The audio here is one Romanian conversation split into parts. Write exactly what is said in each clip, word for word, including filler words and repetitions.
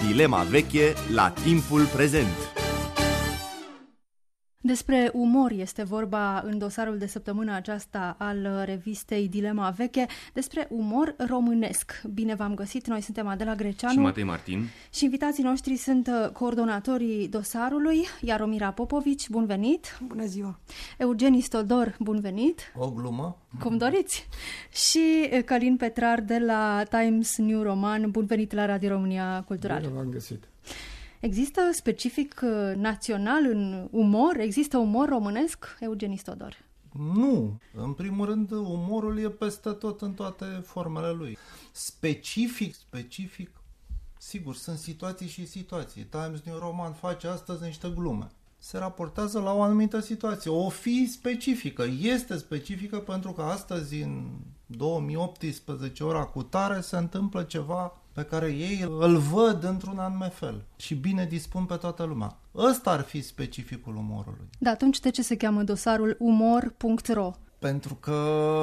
Dilema veche la timpul prezent. Despre umor este vorba în dosarul de săptămână aceasta al revistei Dilema veche, despre umor românesc. Bine v-am găsit, noi suntem Adela Greceanu și Matei Martin și invitații noștri sunt coordonatorii dosarului, Jaromira Popovici, bun venit! Bună ziua! Eugen Istodor, bun venit! O glumă! Cum doriți! Și Călin Petrar de la Times New Roman, bun venit la Radio România Cultural! Bine v-am găsit! Există specific național în umor? Există umor românesc? Eugen Istodor. Nu. În primul rând, umorul e peste tot în toate formele lui. Specific, specific, sigur, sunt situații și situații. Times New Roman face astăzi niște glume. Se raportează la o anumită situație. O fi specifică. Este specifică pentru că astăzi, în două mii optsprezece, ora cu tare, se întâmplă ceva pe care ei îl văd într-un anume fel și bine dispun pe toată lumea. Ăsta ar fi specificul umorului. Da, atunci de ce se cheamă dosarul umor punct ro? Pentru că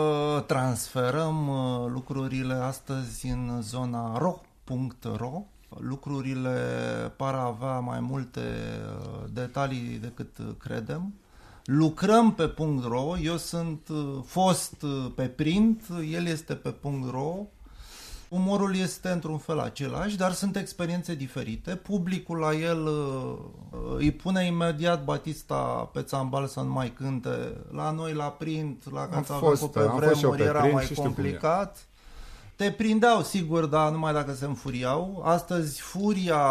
transferăm lucrurile astăzi în zona ro punct ro. Lucrurile par a avea mai multe detalii decât credem. Lucrăm pe .ro, eu sunt fost pe print, el este pe .ro. Umorul este într-un fel același, dar sunt experiențe diferite. Publicul la el îi pune imediat Batista pe țambal să nu mai cânte. La noi la print, la Cațavencu pe vremuri era mai complicat. Te prindeau, sigur, dar numai dacă se înfuriau. Astăzi furia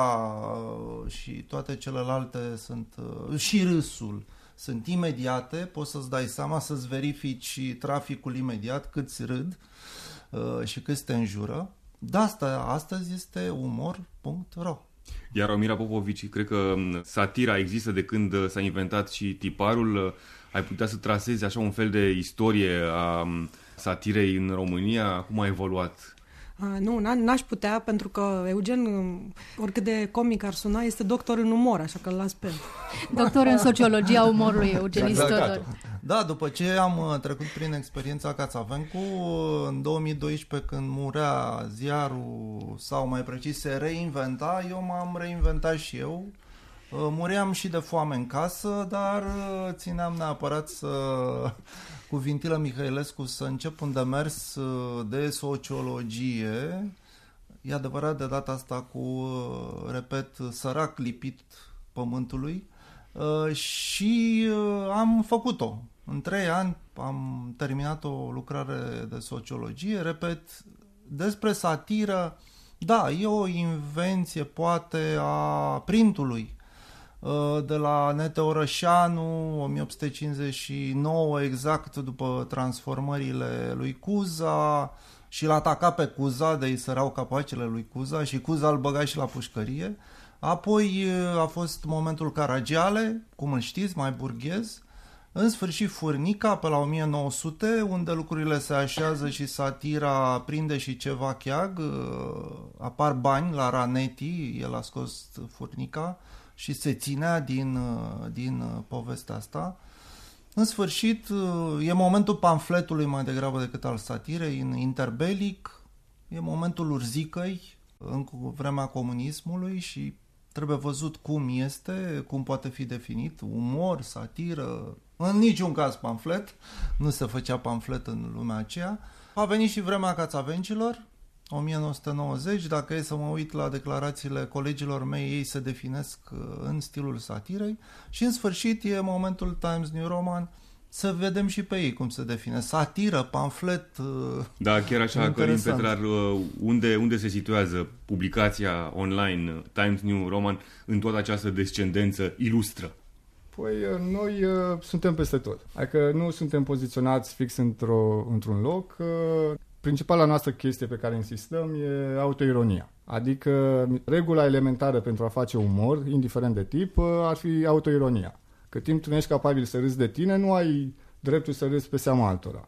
și toate celelalte sunt, și râsul, sunt imediate. Poți să-ți dai seama, să-ți verifici traficul imediat, câți râd și câți te înjură. De asta astăzi este umor punct ro. Iar Jaromira Popovici, cred că satira există de când s-a inventat și tiparul. Ai putea să trasezi așa un fel de istorie a satirei în România? Cum a evoluat? A, nu, n-aș putea, pentru că Eugen, oricât de comic ar suna, este doctor în umor, așa că îl las pe el. Doctor în sociologia umorului, Eugen Istodor. Da, după ce am trecut prin experiența Cațavencu, în două mii doisprezece, când murea ziarul, sau mai precis se reinventa, eu m-am reinventat și eu. Muream și de foame în casă, dar țineam neapărat să, cu Vintilă Mihailescu, să încep un demers de sociologie. E adevărat, de data asta cu, repet, sărac lipit pământului, și am făcut-o. În trei ani am terminat o lucrare de sociologie, repet, despre satiră. Da, e o invenție, poate, a printului, de la Nete Orășanu, o mie opt sute cincizeci și nouă, exact după transformările lui Cuza, și l-a atacat pe Cuza, de-i săreau capacele lui Cuza și Cuza îl băga și la pușcărie. Apoi a fost momentul Caragiale, cum îl știți, mai burghez. În sfârșit Furnica, pe la o mie nouă sute, unde lucrurile se așează și satira prinde și ceva cheag. Apar bani la Ranetti, el a scos Furnica și se ținea din, din povestea asta. În sfârșit, e momentul pamfletului mai degrabă decât al satirei, în interbelic, e momentul urzicăi, în vremea comunismului, și trebuie văzut cum este, cum poate fi definit, umor, satiră, în niciun caz pamflet, nu se făcea pamflet în lumea aceea. A venit și vremea Cațavencilor, o mie nouă sute nouăzeci, dacă e să mă uit la declarațiile colegilor mei, ei se definesc în stilul satirei, și în sfârșit e momentul Times New Roman, să vedem și pe ei cum se define. Satiră, pamflet. Da, chiar așa, Călin Petrar, unde, unde se situează publicația online Times New Roman în toată această descendență ilustră? Păi noi uh, suntem peste tot. Adică nu suntem poziționați fix într-o, într-un loc. Uh, principala noastră chestie pe care insistăm e autoironia. Adică regula elementară pentru a face umor, indiferent de tip, uh, ar fi autoironia. Cât timp tu nu ești capabil să râzi de tine, nu ai dreptul să râzi pe seama altora.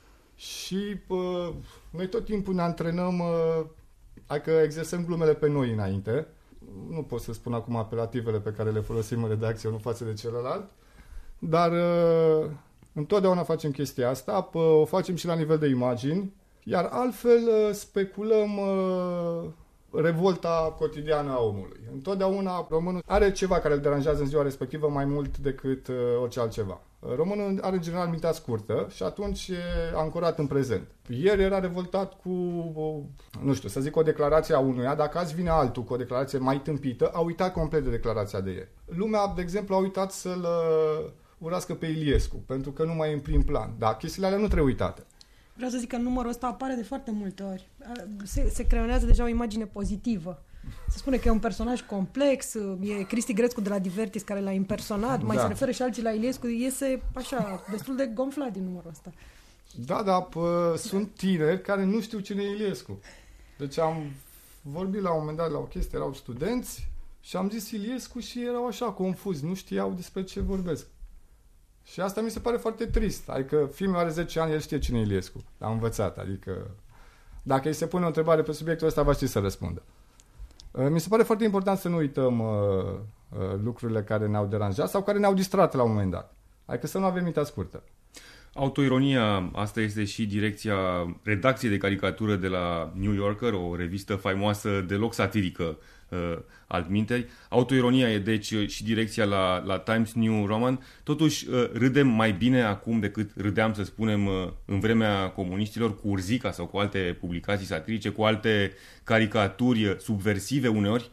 Și uh, noi tot timpul ne antrenăm, uh, adică exersăm glumele pe noi înainte. Nu pot să spun acum apelativele pe care le folosim în redacție, unul față de celălalt, dar uh, întotdeauna facem chestia asta, uh, o facem și la nivel de imagini, iar altfel uh, speculăm uh, revolta cotidiană a omului. Întotdeauna românul are ceva care îl deranjează în ziua respectivă mai mult decât uh, orice altceva. Românul are în general mintea scurtă și atunci e ancorat în prezent. Ieri era revoltat cu, o, nu știu, să zic o declarație a unuia, dacă azi vine altul cu o declarație mai tâmpită, a uitat complet de declarația de ieri. Lumea, de exemplu, a uitat să-l urască pe Iliescu, pentru că nu mai e în prim plan. Dar chestiile alea nu trebuie uitate. Vreau să zic că numărul ăsta apare de foarte multe ori. Se, se creionează deja o imagine pozitivă. Se spune că e un personaj complex, e Cristi Grețcu de la Divertis care l-a impersonat, mai da. Se referă și alții la Iliescu, iese așa, destul de gonflat din numărul ăsta. Da, dar pă, sunt tineri care nu știu cine e Iliescu. Deci am vorbit la un moment dat la o chestie, erau studenți și am zis Iliescu și erau așa confuzi, nu știau despre ce vorbesc. Și asta mi se pare foarte trist. Adică filmul are zece ani, el știe cine e Iliescu. L-a învățat, adică dacă îi se pune o întrebare pe subiectul ăsta, va ști să răspundă. Mi se pare foarte important să nu uităm uh, uh, lucrurile care ne-au deranjat sau care ne-au distrat la un moment dat. Adică să nu avem mintea scurtă. Autoironia, asta este și direcția redacției de caricatură de la New Yorker, o revistă faimoasă, deloc satirică, uh, altminteri. Autoironia e deci și direcția la, la Times New Roman. Totuși uh, râdem mai bine acum decât râdeam, să spunem, uh, în vremea comuniștilor cu Urzica sau cu alte publicații satirice, cu alte caricaturi subversive uneori.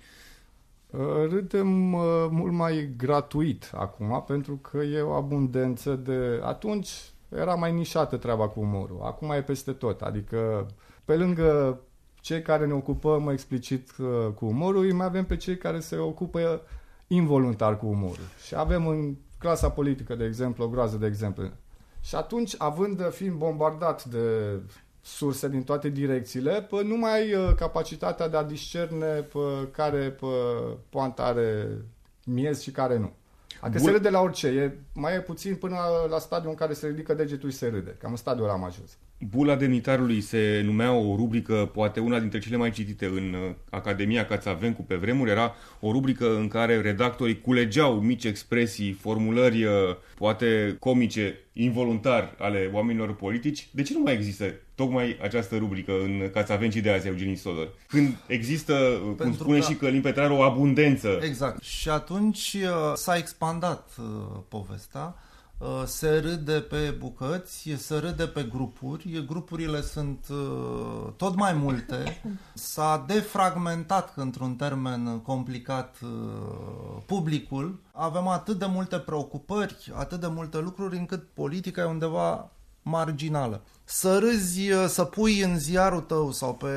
Râdem uh, mult mai gratuit acum, pentru că e o abundență de... Atunci era mai nișată treaba cu umorul. Acum e peste tot. Adică, pe lângă cei care ne ocupăm explicit uh, cu umorul, mai avem pe cei care se ocupă involuntar cu umorul. Și avem în clasa politică, de exemplu, o groază de exemple. Și atunci, având fiind bombardat de surse din toate direcțiile, pă, nu mai ai uh, capacitatea de a discerne pă, care pă, poantă are miez și care nu. Adică Bun. Se râde la orice. E, mai e puțin până la, la stadiul în care se ridică degetul și se râde. Cam în stadiul ăla am ajuns. Bula demnitarului se numea o rubrică, poate una dintre cele mai citite în Academia Cațavencu pe vremuri. Era o rubrică în care redactorii culegeau mici expresii, formulări, poate comice, involuntar ale oamenilor politici. De ce nu mai există tocmai această rubrică în Cațavencii de azi, Eugen Sodor? Când există, Pentru cum spune că... și Călin Petrar, o abundență. Exact. Și atunci s-a expandat uh, povestea. Se râde pe bucăți, se râde pe grupuri, grupurile sunt uh, tot mai multe, s-a defragmentat, într-un termen complicat, uh, publicul, avem atât de multe preocupări, atât de multe lucruri, încât politica e undeva marginală. Să râzi, să pui în ziarul tău sau pe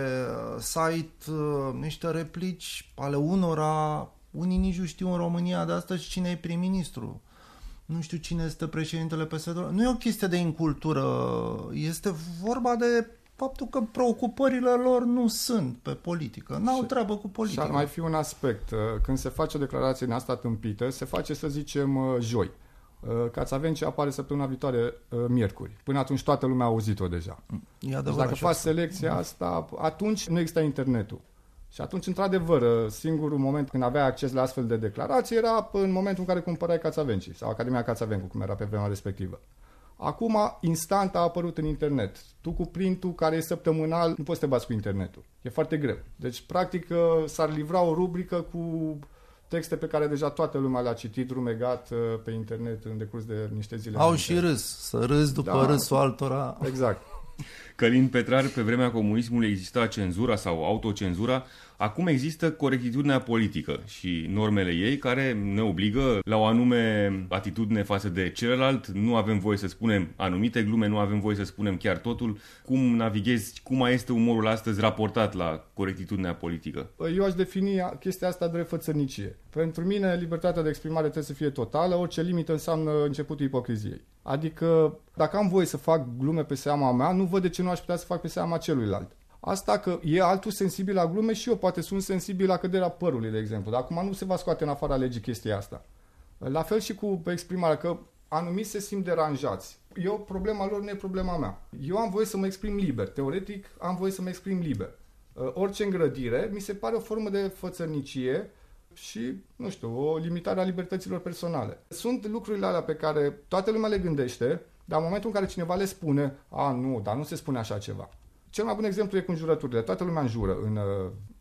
site uh, niște replici ale unora, unii nici nu știu în România de astăzi cine e prim-ministru. Nu știu cine este președintele P S D. Nu e o chestie de incultură, este vorba de faptul că preocupările lor nu sunt pe politică. N-au și, treabă cu politică. Și ar mai fi un aspect. Când se face o declarație în asta tâmpită, se face, să zicem, joi. Cațavencii apare săptămâna viitoare miercuri. Până atunci toată lumea a auzit-o deja. E adevărat, deci dacă faci selecția asta, atunci nu exista internetul. Și atunci, într-adevăr, singurul moment când aveai acces la astfel de declarații era în momentul în care cumpărai Cațavencii sau Academia Cațavencu, cum era pe vremea respectivă. Acum, instant a apărut în internet. Tu cu printul care e săptămânal, nu poți să te bați cu internetul. E foarte greu. Deci, practic, s-ar livra o rubrică cu texte pe care deja toată lumea le-a citit, rumegat pe internet în decurs de niște zile. Au și râs. Să râs după da, râsul altora. Exact. Călin Petrar, pe vremea comunismului exista cenzura sau autocenzura, acum există corectitudinea politică și normele ei care ne obligă la o anume atitudine față de celălalt. Nu avem voie să spunem anumite glume, nu avem voie să spunem chiar totul. Cum navighezi, cum mai este umorul astăzi raportat la corectitudinea politică? Eu aș defini chestia asta de refățărnicie. Pentru mine, libertatea de exprimare trebuie să fie totală, orice limită înseamnă începutul ipocriziei. Adică, dacă am voie să fac glume pe seama mea, nu văd de ce nu aș putea să fac pe seama celuilalt. Asta că e altul sensibil la glume și eu poate sunt sensibil la căderea părului, de exemplu. Dar acum nu se va scoate în afara legii chestia asta. La fel și cu exprimarea, că anumiți se simt deranjați. Eu, problema lor nu e problema mea. Eu am voie să mă exprim liber. Teoretic, am voie să mă exprim liber. Orice îngrădire mi se pare o formă de fățărnicie și, nu știu, o limitare a libertăților personale. Sunt lucrurile alea pe care toată lumea le gândește, dar în momentul în care cineva le spune, a, nu, dar nu se spune așa ceva. Cel mai bun exemplu e cu înjurăturile. Toată lumea înjură în uh,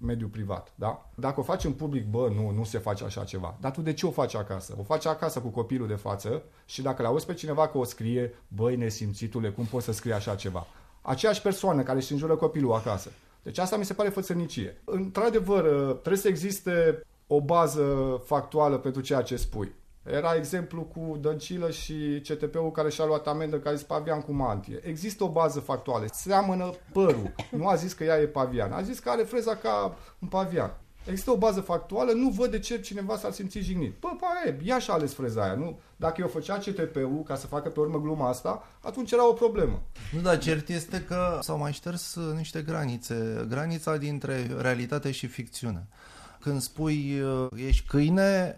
mediul privat, da? Dacă o faci în public, bă, nu, nu se face așa ceva. Dar tu de ce o faci acasă? O faci acasă cu copilul de față și dacă l-auzi pe cineva că o scrie, băi, nesimțitule, cum poți să scrii așa ceva? Aceeași persoană care își înjură copilul acasă. Deci asta mi se pare fățărnicie. Într-adevăr, trebuie să existe o bază factuală pentru ceea ce spui. Era exemplu cu Dăncilă și C T P-ul care și-a luat amendă că a zis pavian cu mantie. Există o bază factuală. Seamănă părul. Nu a zis că ea e pavian. A zis că are freza ca un pavian. Există o bază factuală, nu văd de ce cineva s-ar simți jignit. Bă, bă, ea și-a ales freza aia, nu? Dacă eu făcea C T P-ul ca să facă pe urmă gluma asta, atunci era o problemă. Nu, dar cert este că s-au mai șters niște granițe. Granița dintre realitate și ficțiune. Când spui ești câine,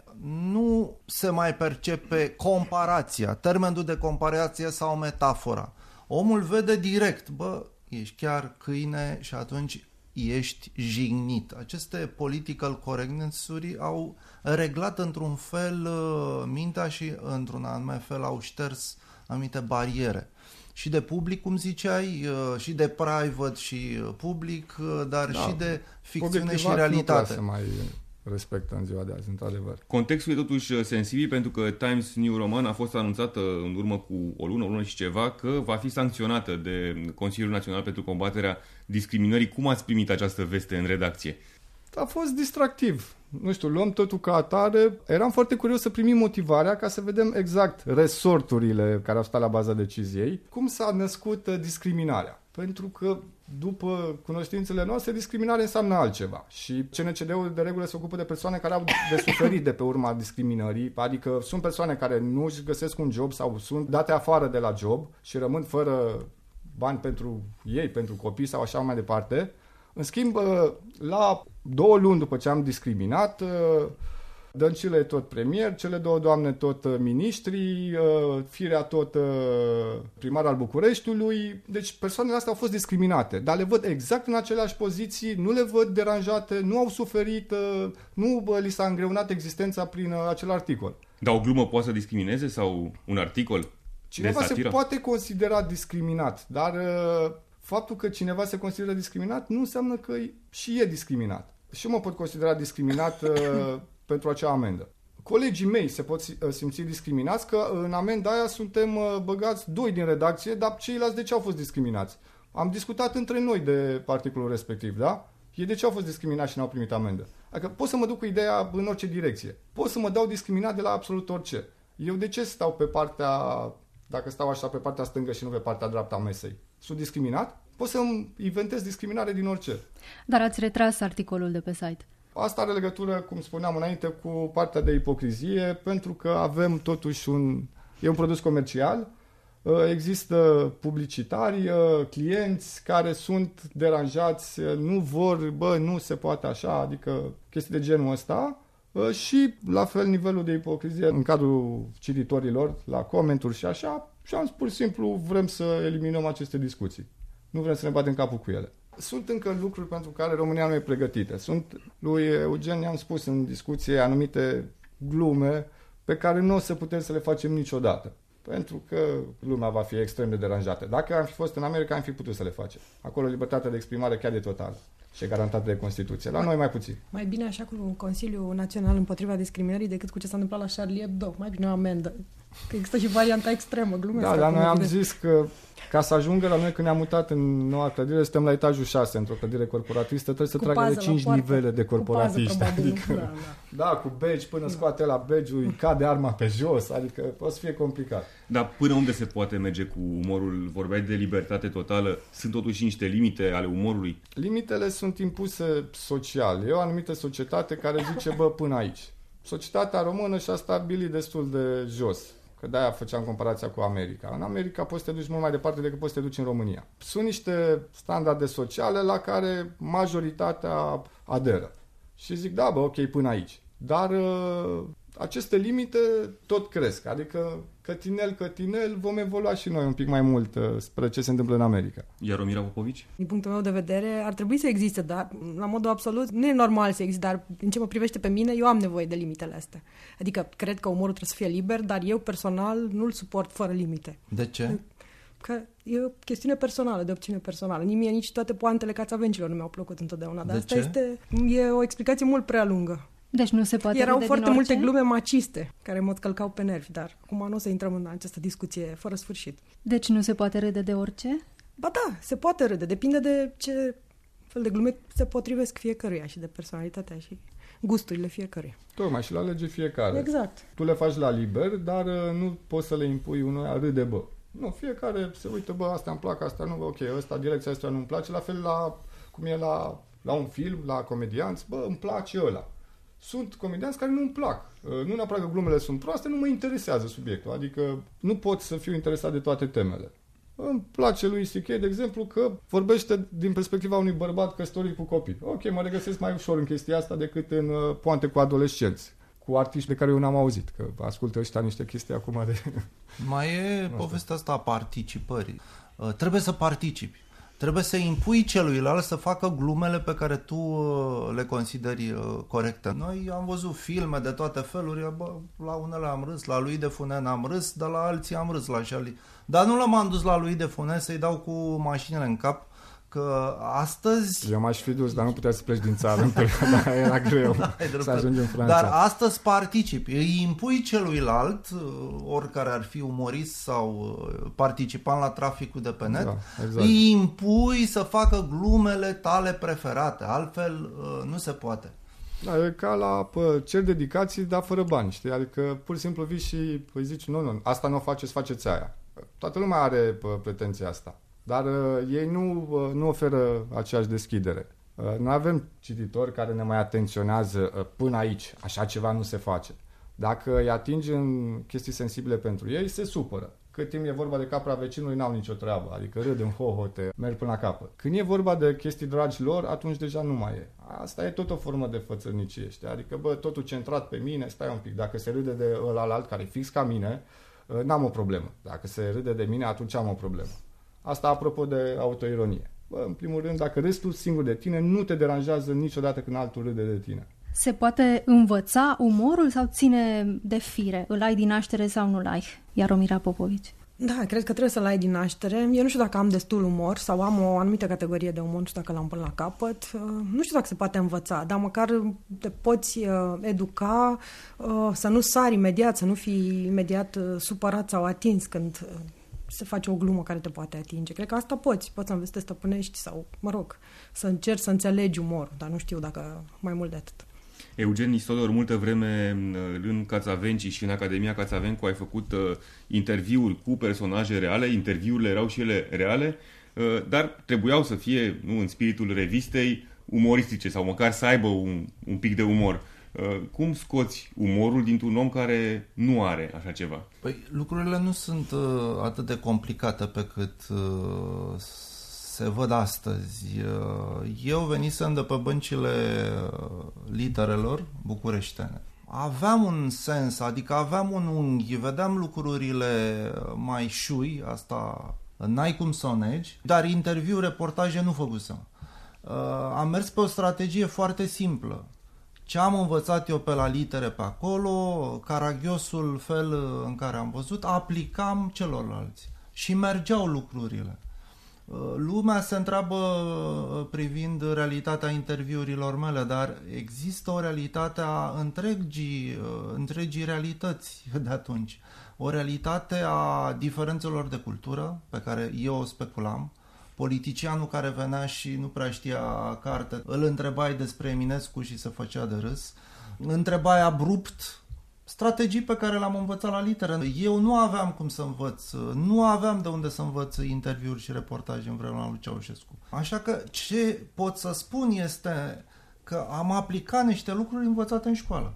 nu se mai percepe comparația, termenul de comparație sau metafora. Omul vede direct, bă, ești chiar câine și atunci ești jignit. Aceste political correctness-uri au reglat într-un fel mintea și într-un anume fel au șters anumite bariere. Și de public, cum ziceai, și de private și public, dar da, și de ficțiune și realitate. Nu mai respectă în ziua de azi, într-adevăr. Contextul e totuși sensibil pentru că Times New Roman a fost anunțată în urmă cu o lună, o lună și ceva, că va fi sancționată de Consiliul Național pentru Combaterea Discriminării. Cum ați primit această veste în redacție? A fost distractiv. Nu știu, luăm totul ca atare. Eram foarte curios să primim motivarea ca să vedem exact resorturile care au stat la baza deciziei. Cum s-a născut discriminarea? Pentru că, după cunoștințele noastre, discriminare înseamnă altceva. Și C N C D-ul de regulă se ocupă de persoane care au de suferit de pe urma discriminării, adică sunt persoane care nu își găsesc un job sau sunt date afară de la job și rămân fără bani pentru ei, pentru copii sau așa mai departe. În schimb, la două luni după ce am discriminat, Dăncilă e tot premier, cele două doamne tot miniștri, Firea tot primar al Bucureștiului. Deci persoanele astea au fost discriminate, dar le văd exact în aceleași poziții, nu le văd deranjate, nu au suferit, nu li s-a îngreunat existența prin acel articol. Dar o glumă poate să discrimineze sau un articol? Cineva se poate considera discriminat, dar faptul că cineva se consideră discriminat nu înseamnă că și e discriminat. Și eu mă pot considera discriminat uh, pentru acea amendă. Colegii mei se pot simți discriminați că în amenda aia suntem uh, băgați doi din redacție, dar ceilalți de ce au fost discriminați? Am discutat între noi de articolul respectiv, da? Ei de ce au fost discriminați și n-au primit amendă? Adică pot să mă duc cu ideea în orice direcție. Pot să mă dau discriminat de la absolut orice. Eu de ce stau pe partea, dacă stau așa pe partea stângă și nu pe partea dreaptă a mesei? Sunt discriminat? Pot să-mi inventez discriminare din orice. Dar ați retras articolul de pe site. Asta are legătură, cum spuneam înainte, cu partea de ipocrizie, pentru că avem totuși un... E un produs comercial, există publicitari, clienți care sunt deranjați, nu vor, bă, nu se poate așa, adică chestii de genul ăsta. Și la fel nivelul de ipocrizie în cadrul cititorilor, la comenturi și așa, și am pur și simplu vrem să eliminăm aceste discuții. Nu vrem să ne batem capul cu ele. Sunt încă lucruri pentru care România nu e pregătită. Sunt, lui Eugen i-am spus în discuție anumite glume pe care nu o să putem să le facem niciodată. Pentru că lumea va fi extrem de deranjată. Dacă am fi fost în America, am fi putut să le facem. Acolo libertatea de exprimare chiar e totală și e garantată de Constituție. La noi mai puțin. Mai bine așa cu Consiliul Național împotriva discriminării decât cu ce s-a întâmplat la Charlie Hebdo. Mai bine o amendă. Că există și varianta extremă, glumesc. Da, dar noi am zis că ca să ajungă la noi când ne-am mutat în noua clădire, suntem la etajul șase, într-o clădire corporatistă, trebuie să cu tragă de cinci nivele de corporatiști. Pază, adică, da, da. da, cu begi, până scoate la begi, cade arma pe jos, adică poate să fie complicat. Dar până unde se poate merge cu umorul? Vorbeai de libertate totală, sunt totuși niște limite ale umorului? Limitele sunt impuse social. E o anumită societate care zice, bă, până aici. Societatea română și-a stabilit destul de jos. Că de-aia făceam comparația cu America. În America poți să te duci mult mai departe decât poți să te duci în România. Sunt niște standarde sociale la care majoritatea aderă. Și zic, da, bă, ok, până aici. Dar uh, aceste limite tot cresc. Adică, cătinel, cătinel, vom evolua și noi un pic mai mult uh, spre ce se întâmplă în America. Iar Romira Popovici? Din punctul meu de vedere, ar trebui să existe, dar la modul absolut nu e normal să existe, dar în ce mă privește pe mine, eu am nevoie de limitele astea. Adică, cred că umorul trebuie să fie liber, dar eu personal nu-l suport fără limite. De ce? Că e o chestiune personală, de opțiune personală. Nici mie, nici toate poantele cațavencilor nu mi-au plăcut întotdeauna. Dar de asta ce? este e o explicație mult prea lungă. Deci nu se poate Erau râde foarte din multe orice? glume maciste care mă călcau pe nervi, dar acum nu o să intrăm în această discuție fără sfârșit. Deci nu se poate râde de orice? Ba da, se poate râde. Depinde de ce fel de glume se potrivesc fiecăruia și de personalitatea și gusturile fiecăruia. Tocmai și la lege fiecare. Exact. Tu le faci la liber, dar uh, nu poți să le impui unui a râde, bă. Nu, fiecare se uită, bă, asta îmi plac, asta nu, ok, ăsta, direcția asta nu-mi place, la fel la, cum e la, la un film, la comedianți, bă, îmi place ăla. Sunt comedianți care nu-mi plac. Uh, nu neapărat că glumele sunt proaste, nu mă interesează subiectul, adică nu pot să fiu interesat de toate temele. Îmi place lui C K, de exemplu, că vorbește din perspectiva unui bărbat căsătorit cu copii. Ok, mă regăsesc mai ușor în chestia asta decât în uh, poante cu adolescenți, cu artiști de care eu n-am auzit, că ascultă ăștia niște chestii acum de... Mai e povestea asta a participării. Uh, trebuie să participi. Trebuie să impui celuilalt să facă glumele pe care tu uh, le consideri uh, corecte. Noi am văzut filme de toate feluri, bă, la unele am râs, la lui de Funen am râs, dar la alții am râs, la Charlie. Dar nu l-am dus la lui de Funen să-i dau cu mașinile în cap, că astăzi... Eu m-aș fi dus, dar nu puteai să pleci din țară în perioada aia, era greu să ajungi în Franța. Dar astăzi participi, îi impui celuilalt, oricare ar fi umorist sau participant la traficul de pe net, da, exact. Îi impui să facă glumele tale preferate, altfel nu se poate. Da, e ca la pă, cer dedicații, dar fără bani, știi? Adică pur și simplu vii și îi zici, nu, nu, asta nu o faceți, faceți aia. Toată lumea are pă, pretenția asta. Dar uh, ei nu, uh, nu oferă aceeași deschidere. Uh, noi avem cititori care ne mai atenționează uh, până aici. Așa ceva nu se face. Dacă îi atingi în chestii sensibile pentru ei, se supără. Cât timp e vorba de capra vecinului, n-au nicio treabă. Adică râd în hohote, merg până la capăt. Când e vorba de chestii dragi lor, atunci deja nu mai e. Asta e tot o formă de fățărnicie. Adică, bă, totul centrat pe mine, stai un pic. Dacă se râde de ălalt care e fix ca mine, uh, n-am o problemă. Dacă se râde de mine, atunci am o problemă. Asta apropo de autoironie. Bă, în primul rând, dacă râzi tu singur de tine, nu te deranjează niciodată când altul râde de tine. Se poate învăța umorul sau ține de fire? Îl ai din naștere sau nu-l ai? Jaromira Popovici. Da, cred că trebuie să-l ai din naștere. Eu nu știu dacă am destul umor sau am o anumită categorie de umor, nu știu dacă l-am până la capăt. Nu știu dacă se poate învăța, dar măcar te poți educa să nu sari imediat, să nu fii imediat supărat sau atins când se face o glumă care te poate atinge. Cred că asta poți. Poți să înveți să te stăpânești sau, mă rog, să încerci să înțelegi umorul, dar nu știu dacă mai mult de atât. Eugen Nistodor, multă vreme în Cațavenci și în Academia Cațavencu ai făcut uh, interviuri cu personaje reale, interviurile erau și ele reale, uh, dar trebuiau să fie, nu, în spiritul revistei, umoristice sau măcar să aibă un, un pic de umor. Uh, cum scoți umorul dintr-un om care nu are așa ceva? Păi lucrurile nu sunt uh, atât de complicate pe cât uh, se văd astăzi. Uh, eu venisem de pe băncile literelor bucureștene. Aveam un sens, adică aveam un unghi, vedeam lucrurile mai șui, asta n-ai cum să o negi, dar interviu, reportaje nu făcusem. Uh, am mers pe o strategie foarte simplă. Ce am învățat eu pe la litere pe acolo, caragiosul fel în care am văzut, aplicam celorlalți și mergeau lucrurile. Lumea se întreabă privind realitatea interviurilor mele, dar există o realitate a întregii, întregii realități de atunci. O realitate a diferențelor de cultură pe care eu o speculam. Politicianul care venea și nu prea știa carte, îl întrebai despre Eminescu și se făcea de râs. Întrebai abrupt strategii pe care le-am învățat la litere. Eu nu aveam cum să învăț, nu aveam de unde să învăț interviuri și reportaje în vremea lui Ceaușescu. Așa că ce pot să spun este că am aplicat niște lucruri învățate în școală.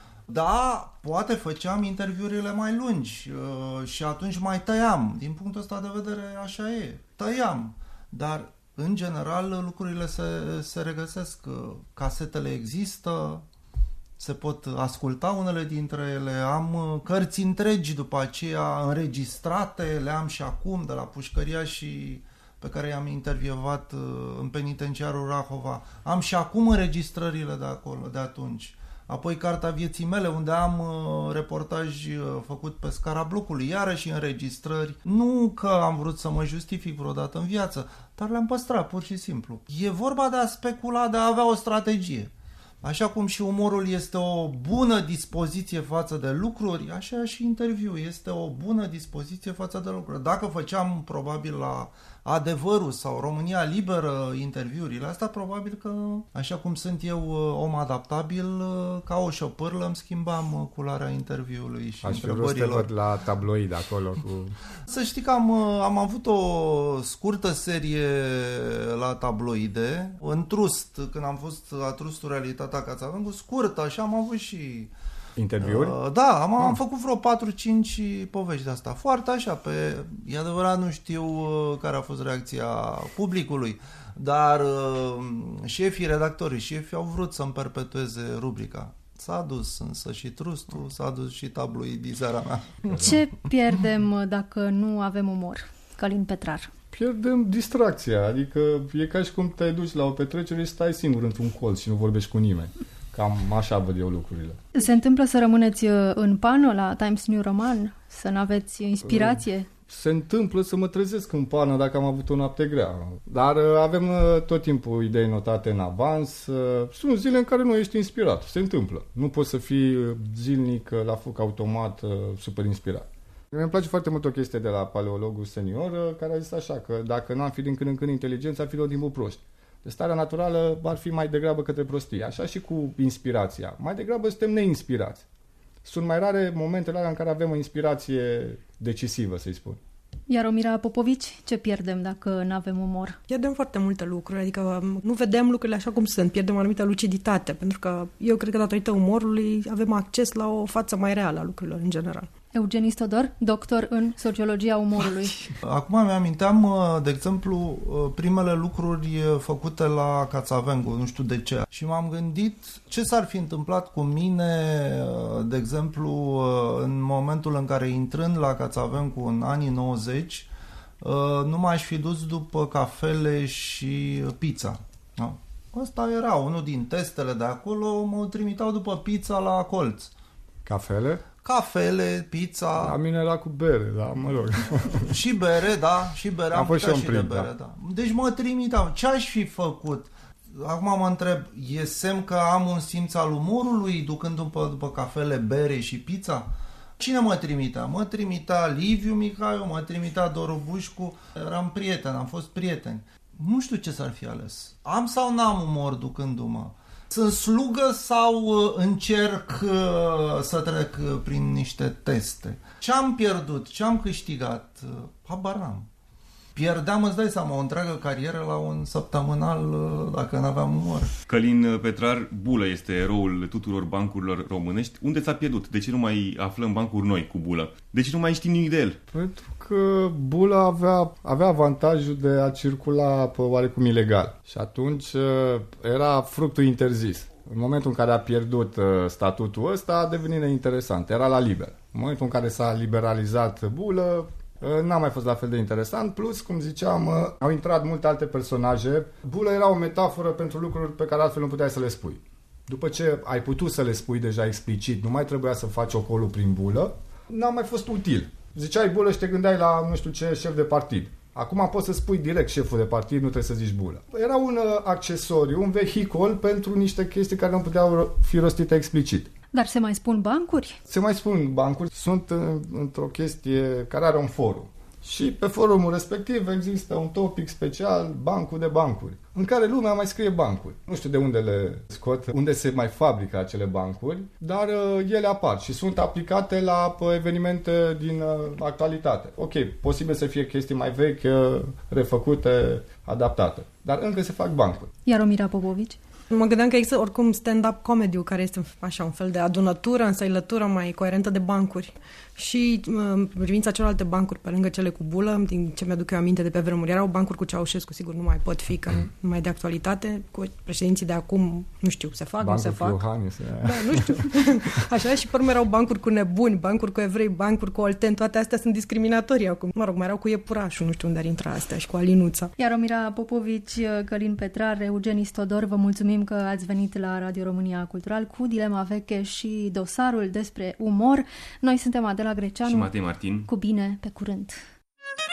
Da, poate făceam interviurile mai lungi și atunci mai tăiam. Din punctul ăsta de vedere așa e. Tăiam. Dar, în general, lucrurile se, se regăsesc. Casetele există, se pot asculta unele dintre ele. Am cărți întregi după aceea înregistrate, le am și acum de la pușcăriașii pe care i-am intervievat în penitenciarul Rahova. Am și acum înregistrările de acolo, de atunci. apoi Cartea vieții mele, unde am uh, reportaj uh, făcut pe scara blocului, iarăși înregistrări. Nu că am vrut să mă justific vreodată în viață, dar le-am păstrat, pur și simplu. E vorba de a specula, de a avea o strategie. Așa cum și umorul este o bună dispoziție față de lucruri, așa și interviu este o bună dispoziție față de lucruri. Dacă făceam probabil la Adevărul sau România Liberă interviurile astea, probabil că, așa cum sunt eu om adaptabil, ca o șopârlă îmi schimbam culoarea interviului și Aș întrebărilor. Aș la tabloid acolo cu... Să știi că am, am avut o scurtă serie la tabloide, în Trust, când am fost la Trustul Realitatea Cațavencu, scurtă, așa am avut și... Interviuri? Uh, da, am, am făcut vreo patru cinci povești de asta. Foarte așa, pe... E adevărat, nu știu uh, care a fost reacția publicului, dar uh, șefii, redactorii, șefii au vrut să-mi perpetueze rubrica. S-a dus însă și Trustul, s-a dus și tabloidizarea mea. Ce pierdem dacă nu avem umor? Călin Petrar. Pierdem distracția, adică e ca și cum te duci la o petrecere și stai singur într-un colț și nu vorbești cu nimeni. Cam așa văd eu lucrurile. Se întâmplă să rămâneți în pană la Times New Roman? Să nu aveți inspirație? Se întâmplă să mă trezesc în pană dacă am avut o noapte grea. Dar avem tot timpul idei notate în avans. Sunt zile în care nu ești inspirat. Se întâmplă. Nu poți să fii zilnic la foc automat super inspirat. Mi-mi place foarte mult o chestie de la paleologul senior care a zis așa, că dacă n-am fi din când în când inteligență, ar fi tot timpul proști. De starea naturală ar fi mai degrabă către prostie. Așa și cu inspirația. Mai degrabă suntem neinspirați. Sunt mai rare momentele alea în care avem o inspirație decisivă, să-i spun. Jaromira Popovici, ce pierdem dacă nu avem umor? Pierdem foarte multe lucruri, adică nu vedem lucrurile așa cum sunt, pierdem o anumită luciditate, pentru că eu cred că datorită umorului avem acces la o față mai reală a lucrurilor în general. Eugen Istodor, doctor în sociologia umorului. Acum mi-aminteam, de exemplu, primele lucruri făcute la Cațavencu, nu știu de ce. Și m-am gândit ce s-ar fi întâmplat cu mine, de exemplu, în momentul în care, intrând la Cațavencu în anii nouăzeci, nu m-aș fi dus după cafele și pizza. Da? Asta era unul din testele de acolo, mă trimitau după pizza la colț. Cafele? Cafele, pizza... La mine era cu bere, da, mă rog. Și bere, da, și bere, am, am fost și, și de bere, da. da. Deci mă trimiteam. Ce aș fi făcut? Acum mă întreb, e semn că am un simț al umorului ducându-mi după, după cafele, bere și pizza? Cine mă trimitea? Mă trimitea Liviu Mihaiu, mă trimitea Doru Bușcu, eram prieten, am fost prieteni. Nu știu ce s-ar fi ales. Am sau n-am umor ducându-mă? Sunt slugă sau încerc să trec prin niște teste? Ce-am pierdut? Ce-am câștigat? Habar n-am. Pierdeam, îți dai seama, o întreagă carieră la un săptămânal dacă n-aveam umor. Călin Petrar, Bulă este eroul tuturor bancurilor românești. Unde ți-a pierdut? De ce nu mai aflăm bancuri noi cu Bulă? De ce nu mai știm nimic de el? Pentru că Bulă avea, avea avantajul de a circula pe oarecum ilegal. Și atunci era fructul interzis. În momentul în care a pierdut statutul ăsta, a devenit neinteresant. Era la liber. În momentul în care s-a liberalizat Bulă, n-a mai fost la fel de interesant, plus, cum ziceam, au intrat multe alte personaje. Bulă era o metaforă pentru lucruri pe care altfel nu puteai să le spui. După ce ai putut să le spui deja explicit, nu mai trebuia să faci ocolul prin Bulă, n-a mai fost util. Ziceai Bulă și te gândeai la nu știu ce șef de partid. Acum poți să spui direct șeful de partid, nu trebuie să zici Bulă. Era un accesoriu, un vehicol pentru niște chestii care nu puteau fi rostite explicit. Dar se mai spun bancuri? Se mai spun bancuri. Sunt într-o chestie care are un forum. Și pe forumul respectiv există un topic special, bancul de bancuri, în care lumea mai scrie bancuri. Nu știu de unde le scot, unde se mai fabrică acele bancuri, dar uh, ele apar și sunt aplicate la uh, evenimente din uh, actualitate. Ok, posibil să fie chestii mai vechi, uh, refăcute, adaptate, dar încă se fac bancuri. Jaromira Popovici? Mă gândeam că există oricum stand-up comedy-ul, care este așa un fel de adunătură, însăilătură mai coerentă de bancuri. Și în privința celelalte bancuri, pe lângă cele cu Bulă, din ce mi-aduc eu aminte de pe vremuri, erau bancuri cu Ceaușescu, sigur nu mai pot fi, că nu mai de actualitate, cu președinții de acum, nu știu, se fac, bancuri nu se fac. Iohannis, da, nu știu. Așa, și pe urmă erau bancuri cu nebuni, bancuri cu evrei, bancuri cu olteni, toate astea sunt discriminatorii acum. Mă rog, mai erau cu iepurașul, nu știu unde ar intra astea, și cu Alinuța. Jaromira Popovici, Călin Petrar, Eugen Istodor, vă mulțumim mulțumim că ați venit la Radio România Cultural cu Dilema Veche și dosarul despre umor. Noi suntem Adela Greceanu. Și Matei Martin. Cu bine, pe curând!